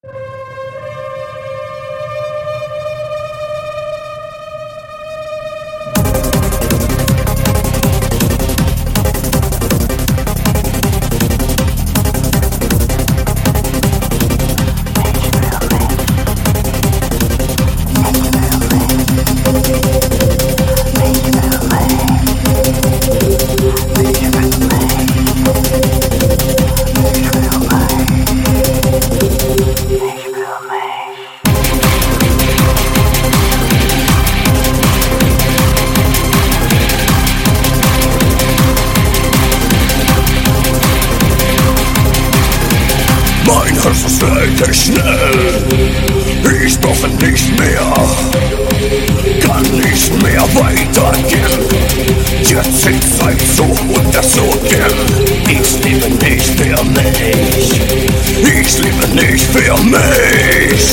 Es geht schnell, ich brauche nicht mehr, kann nicht mehr weitergehen. Jetzt ist Zeit zu untersuchen. Ich lebe nicht für mich, ich lebe nicht für mich.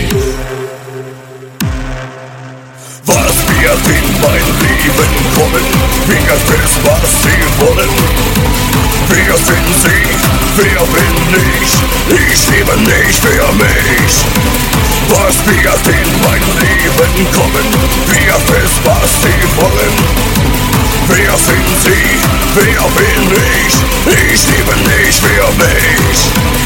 Was wird in mein Leben kommen? Wir wissen, was sie wollen. Wer sind sie? Wer bin ich? Ich lebe nicht für mich. Was wird in mein Leben kommen? Wer wissen, was sie wollen. Wer sind sie? Wer bin ich? Ich lebe nicht für mich.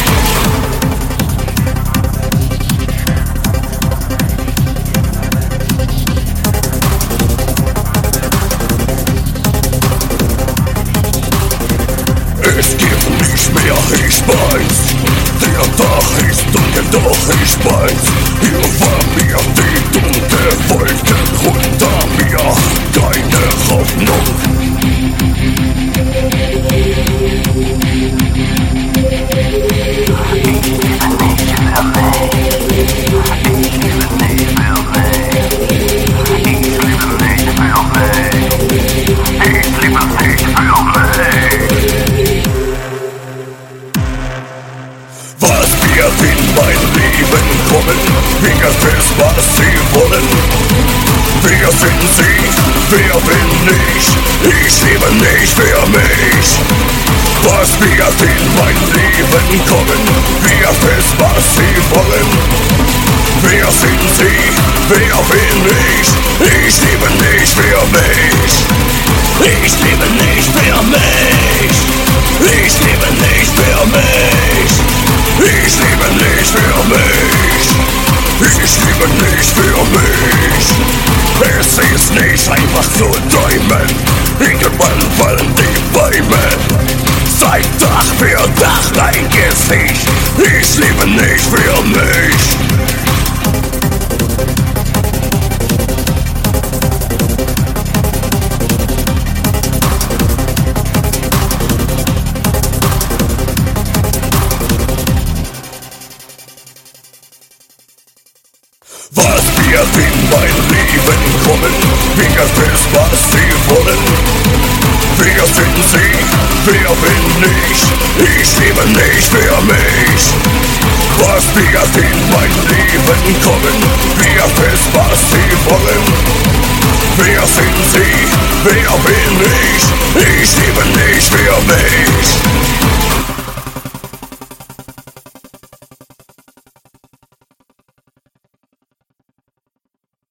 Es gibt nicht mehr, ich weiß. Der Tag ist dunkel, doch ich weiß. Über mir die dunkle Wolken, unter mir keine Hoffnung. In mein Leben kommen, wer wissen, was sie wollen. Wer sind sie? Wer bin ich? Ich lebe nicht für mich. Was wird in mein Leben kommen? Wer wissen, was sie wollen. Wer sind sie? Wer bin ich? Ich lebe nicht für mich. Ich lebe nicht für mich. Ich lebe nicht für mich. Ich lebe nicht für mich. Ich lebe nicht für mich. Es ist nicht einfach zu träumen. Irgendwann fallen die Bäume. Seit Tag für Tag dein Gesicht. Ich lebe nicht für mich. Was wird in mein Leben kommen? Wer wissen, was sie wollen. Wer sind sie? Wer bin ich? Ich lebe nicht für mich. Was wird in mein Leben kommen? Wer wissen, was sie wollen. Wer sind sie? Wer bin ich? Ich lebe nicht für mich.